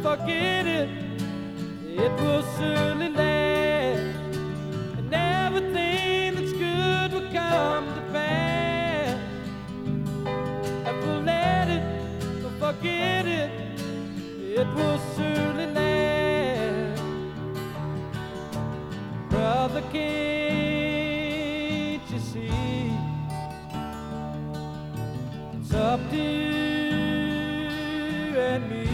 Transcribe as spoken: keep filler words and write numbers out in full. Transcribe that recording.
forget it, it will surely last, and everything that's good will come to pass. If we'll let it, don't forget it, it will surely last. Brother, can't you see? It's up to you and me.